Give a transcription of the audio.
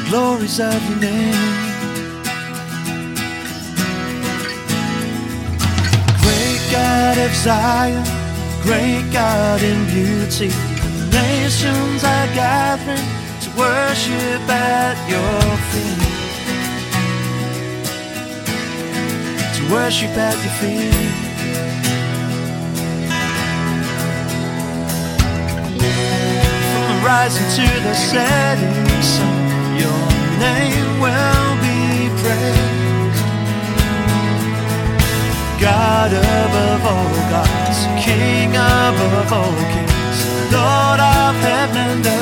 glories of your name. Great God of Zion, great God in beauty, the nations are gathering to worship at your feet, to worship at your feet. From the rising to the setting sun, your name will be praised. God above all gods, King above all kings, Lord of heaven and earth.